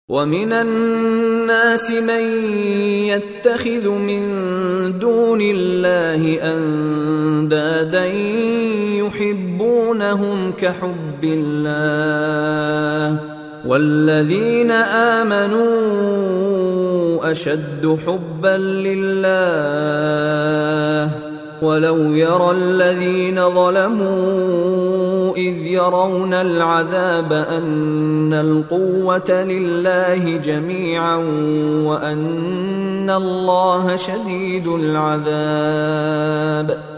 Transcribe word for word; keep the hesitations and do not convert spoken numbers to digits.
ومن الناس من يتخذ من دون الله أندادا يحبونهم كحب الله والذين آمنوا أشد حبا لله ولو يرى الذين ظلموا إذ يرون العذاب أن القوة لله جميعا وأن الله شديد العذاب